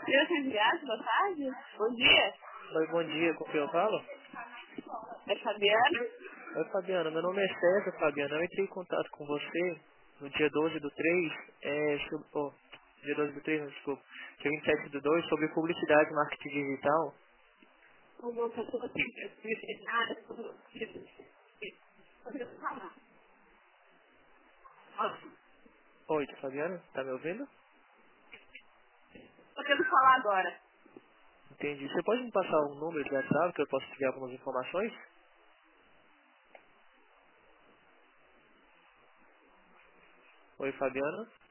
Eu candidato, boa tarde. Bom dia. Oi, bom dia, com quem eu falo? É Fabiana. Oi, Fabiana, meu nome é César, Fabiana. Eu entrei em contato com você no dia 12 do 3, dia 12 do 3, não, desculpa, dia 27 do 2, sobre publicidade e marketing digital. Eu vou fazer você. Oi, Fabiana, tá me ouvindo? Eu quero falar agora. Entendi. Você pode me passar um número de WhatsApp que eu possa te dar algumas informações? Oi, Fabiana.